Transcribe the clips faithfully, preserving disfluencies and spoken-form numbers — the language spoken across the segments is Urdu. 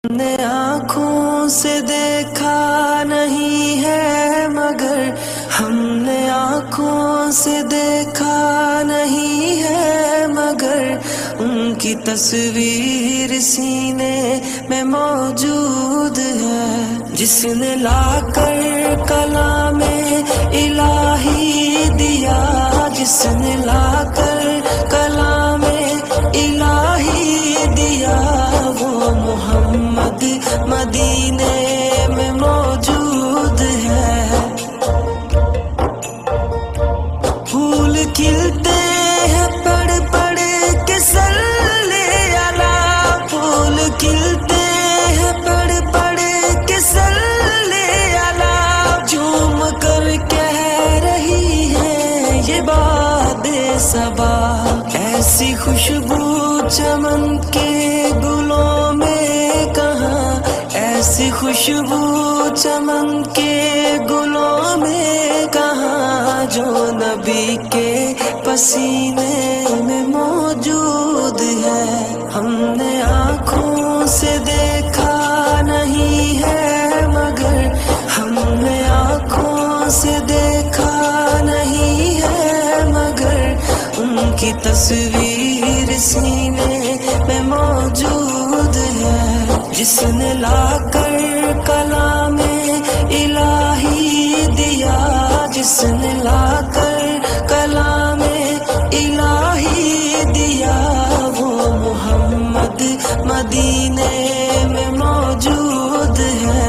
نے آنکھوں سے دیکھا نہیں ہے مگر ہم نے آنکھوں سے دیکھا نہیں ہے مگر ان کی تصویر سینے میں موجود ہے، جس نے لا کر کلام الہی دیا، جس نے لا کر کلام الہی دیا، وہ محمد مدینے میں موجود ہے۔ پھول کھلتے ہیں پڑھ پڑھ کے صلی علی، پھول کھلتے ہیں پڑھ پڑھ کے صلی علی، جھوم کر کہہ رہی ہے یہ باد صبا، ایسی خوشبو چمن کے گلوں میں کہاں، ایسی خوشبو چمن کے گلوں میں کہاں، جو نبی کے پسینے میں موجود ہے۔ ہم نے آنکھوں سے دیکھا نہیں ہے مگر ہم نے آنکھوں سے دیکھا نہیں ہے مگر ان کی تصویر سینے میں موجود ہے، جس نے لا کر کلام الہی دیا، جس نے لا کر کلام الہی دیا، وہ محمد مدینے میں موجود ہے۔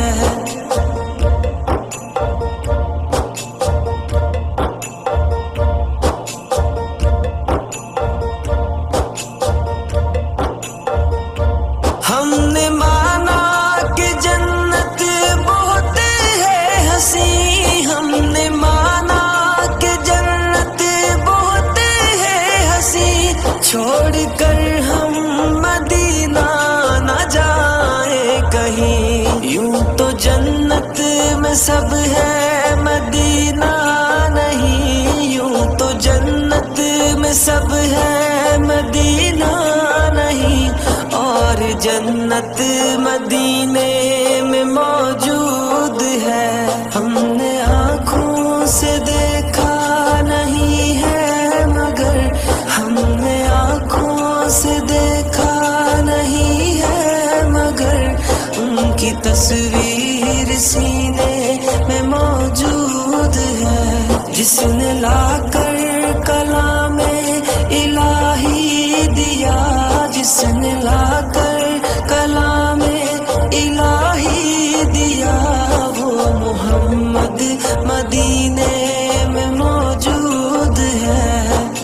ہم نے مانا کہ جنت بہت ہے حسین، ہم نے مانا کہ جنت بہت ہے حسین، چھوڑ کر ہم مدینہ نہ جائیں کہیں، یوں تو جنت میں سب ہے مدینہ نہیں، یوں تو جنت میں سب ہے مدینہ نہیں، اور جنت مدینے میں موجود ہے۔ ہم نے آنکھوں سے دیکھا نہیں ہے مگر ہم نے آنکھوں سے دیکھا نہیں ہے مگر ان کی تصویر سینے میں موجود ہے، جس نے لا کر کلام الہی دیا، جس نے لا کر کلام الہی دیا، وہ محمد مدینے میں موجود ہے۔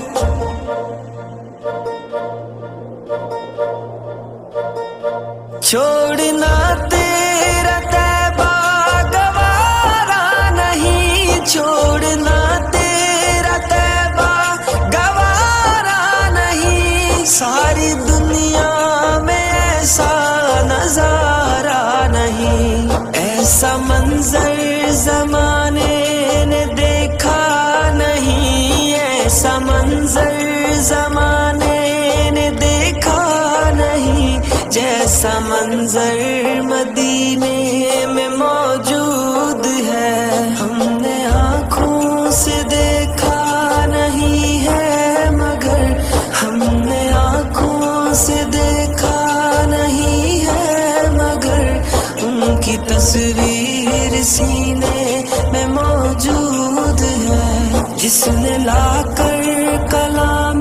چھوڑنا تیرا طیبہ گوارا نہیں، چھوڑنا تیرا طیبہ گوارا نہیں، ساری دنیا میں ایسا نظارہ نہیں، ایسا منظر زمانے نے دیکھا نہیں، ایسا منظر زمانے نے دیکھا نہیں، جیسا منظر مدینے میں موجود ہے۔ ہم نے آنکھوں سے دیکھا نہیں ہے مگر ہم نے آنکھوں سے دیکھا نہیں ہے مگر ان کی تصویر سینے میں موجود ہے، جس نے لا کر کلام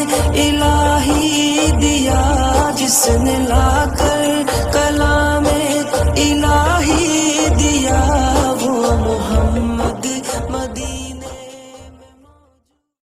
الہی دیا، جس نے لا کر کلام الہی دیا، وہ محمد